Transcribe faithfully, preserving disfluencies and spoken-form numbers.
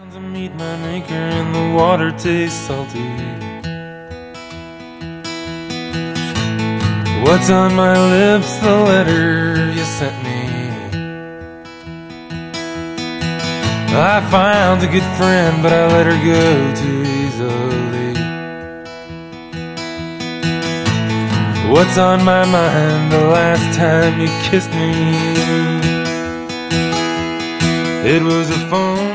To meet my maker and the water tastes salty. What's on my lips? The letter you sent me. I found a good friend, but I let her go too easily. What's on my mind? The last time you kissed me, it was a phone